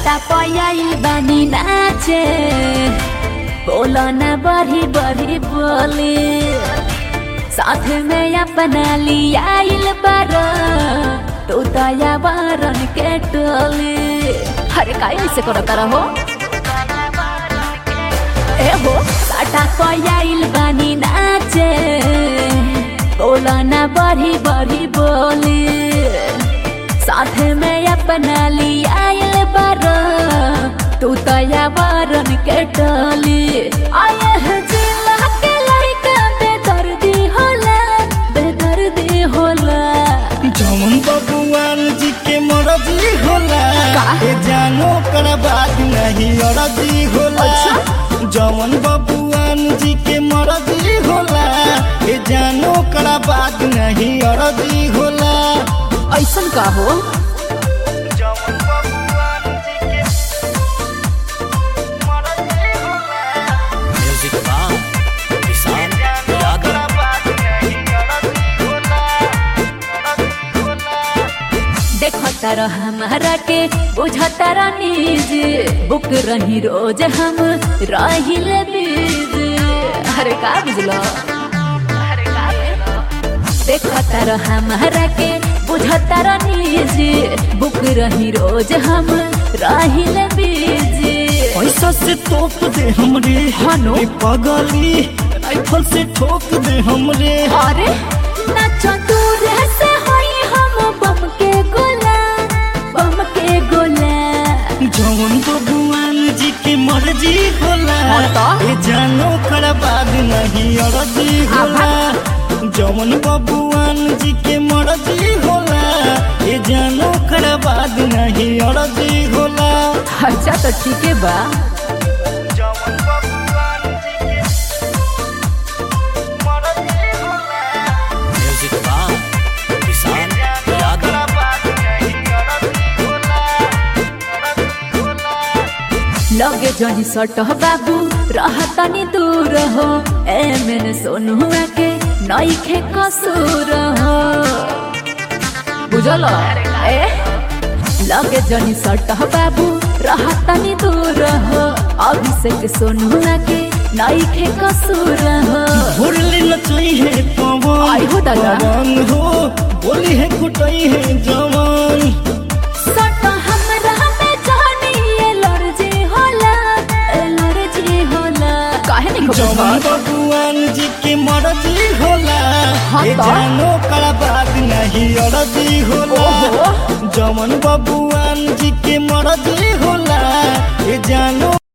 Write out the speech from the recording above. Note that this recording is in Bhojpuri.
साटा पयाइल बानी नाचे बोलो ना बड़ी बड़ी बोली साथ में अपना लियाइल बारो तू दया बारन के टोली। अरे काहे से करता रहो ए हो साटा पयाइल बानी नाचे बोलो ना बड़ी बड़ी बोली साथ में अपना लियाइल बारो तू दया बारन के टोली। आए हैं जिला के लड़का बेदर्दी होला जौन बबुआन जी के मरजी होला ए जानो कर बात नहीं अरजी होला। जौन बबुआन जी के मरजी होला ए जानो कर बात नहीं अरजी होला। ऐसन का हो देखता रह हमारा के बुझता रनीज बुक रही रोज हम रहिल बीज। अरे का बुझलो देखता रह हमारा के बुझता रनीज बुक रही रोज हम रहिल बीज। पैसा से तोप दे हमरे हनो पगली राइफल से ठोक दे हमरे। अरे नाचो दूर से होई हम बम के गोला जौन बबुआन जी के मर्जी होला ए जानो कर बात नहीं अरजी होला। जौन बबुआन जी के मर्जी होला ए जानो कर बात नहीं अरजी होला। अच्छा तो ठीक है बा लगे जनी सट बाबू रहतनी दूर हो ए मैंने सोनुआ के नइखे कसूर हो बुझल ए लगे जनी सट बाबू रहतनी दूर हो अभिषेक सोनुआ के नइखे कसूर हो। भोरले नचई है पवन आई हो दादा पवन हो बोली है कुटई है जवान सट हमरा में जानी एलर्जी होला काहे नहीं जौन बबुआन जी के मर्जी होला ए जानो कर बात नहीं अरजी होला। जौन बबुआन जी के मर्जी होला ए जानो